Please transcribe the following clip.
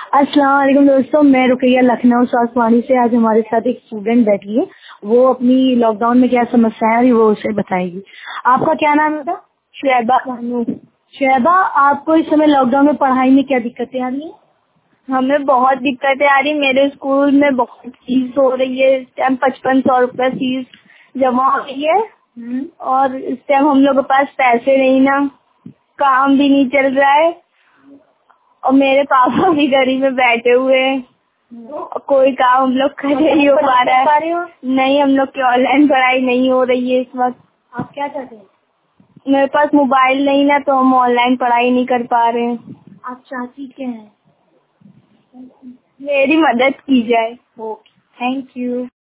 अस्सलाम वालेकुम दोस्तों, मैं रुकैया लखनऊ स्वास्थ्यवाणी से। आज हमारे साथ एक स्टूडेंट बैठी है, वो अपनी लॉकडाउन में क्या समस्या है वो उसे बताएगी। आपका क्या नाम है बेटा? शैबा बानू। शैबा, आपको इस समय लॉकडाउन में पढ़ाई में क्या दिक्कतें आ रही हैं? हमें बहुत दिक्कतें आ रही। मेरे स्कूल में बहुत फीस हो रही है। इस टाइम 5500 रुपए फीस जमा हो रही है और इस टाइम हम लोग के पास पैसे नहीं ना, काम भी नहीं चल रहा है और मेरे पापा भी गरीब में बैठे हुए हैं और कोई काम हम लोग कर नहीं हो पा रहा है। नहीं, हम लोग की ऑनलाइन पढ़ाई नहीं हो रही है इस वक्त। आप क्या चाहते हैं? मेरे पास मोबाइल नहीं ना, तो हम ऑनलाइन पढ़ाई नहीं कर पा रहे हैं। आप चाहती क्या है? मेरी मदद की जाए। Okay, thank you.